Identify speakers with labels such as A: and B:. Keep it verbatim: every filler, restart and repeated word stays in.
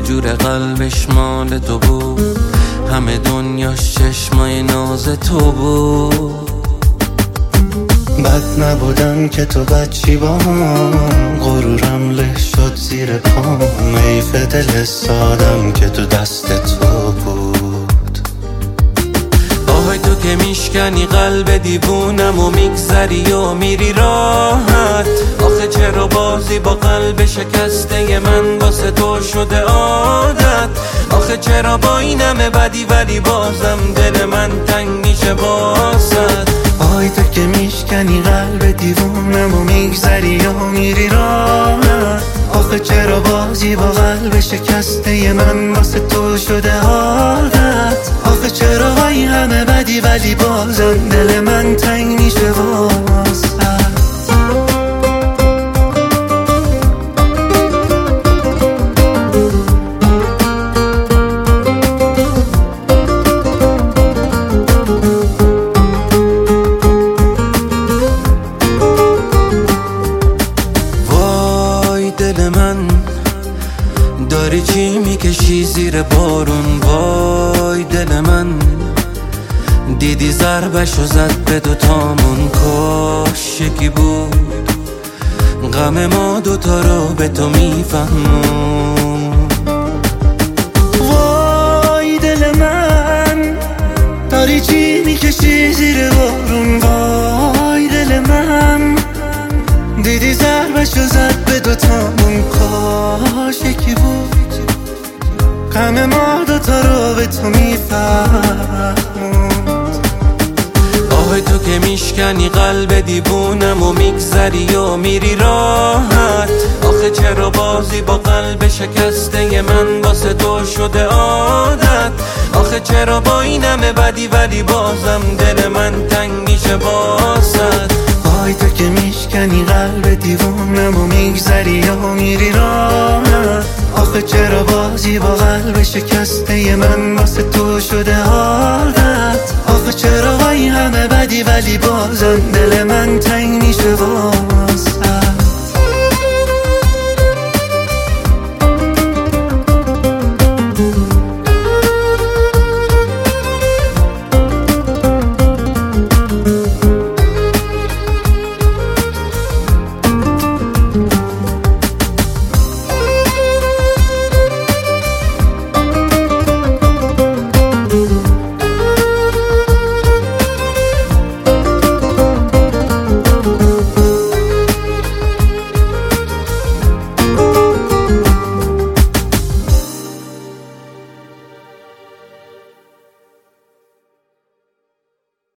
A: جور قلبش مال تو بود، همه دنیاش چشمای ناز تو بود.
B: بد نبودم که تو بچی با هم، غرورم له شد زیر پام. حیف دل سادم که تو دست تو بود.
A: آهای تو که میشکنی قلب دیوونم و میگذری و میری راحت. آخه چرا بازی با قلب شکسته من واسه تو شده عادت. آخه چرا با این همه بدی ولی بازم دل من تنگ میشه واسط.
B: آهای تو که میشکنی قلب دیوونم و میگذری و میری راحت. آخه چرا بازی با قلب شکسته من واسه تو شده عادت. آخه چرا با این همه بدی ولی بازم دل من تنگ میشه واسط.
A: دل من داری چی میکشی زیر بارون. وای دل من دیدی ضربشو زد به دوتامون. کاش یکی بود غم ما دوتا رو به تو میفهمون.
B: وای دل من داری چی میکشی زیر بارون. وای دل من دیدی ضربشو زد به دوتامون. کاش یکی بود غم ما دوتا رو به تو میفهمون.
A: آهای تو که میشکنی قلب دیوونم و میگذری و میری راحت. آخه چرا بازی با قلب شکسته من واسه تو شده عادت. آخه چرا با این همه بدی ولی بازم دل من تنگ میشه واسط.
B: آهای تو که میشکنی قلب دیوونم و میگذری و میری راحت. آخه چرا بازی با قلب شکسته من واسه تو شده عادت. آخه چرا با این همه بدی ولی بازم دل من تنگ میشه واسط.